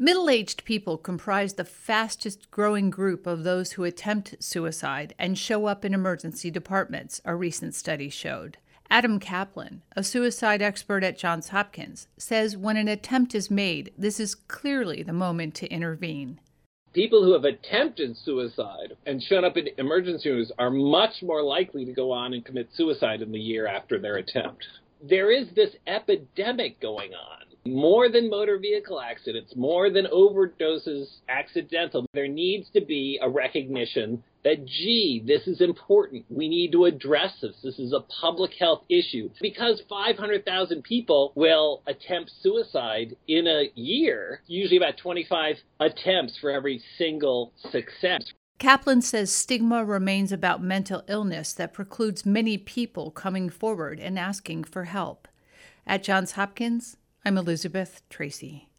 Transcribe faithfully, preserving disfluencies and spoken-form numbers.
Middle-aged people comprise the fastest growing group of those who attempt suicide and show up in emergency departments, a recent study showed. Adam Kaplan, a suicide expert at Johns Hopkins, says when an attempt is made, this is clearly the moment to intervene. People who have attempted suicide and shown up in emergency rooms are much more likely to go on and commit suicide in the year after their attempt. There is this epidemic going on. More than motor vehicle accidents, more than overdoses accidental, there needs to be a recognition that, gee, this is important. We need to address this. This is a public health issue. Because five hundred thousand people will attempt suicide in a year, usually about twenty-five attempts for every single success. Kaplan says stigma remains about mental illness that precludes many people coming forward and asking for help. At Johns Hopkins, I'm Elizabeth Tracy.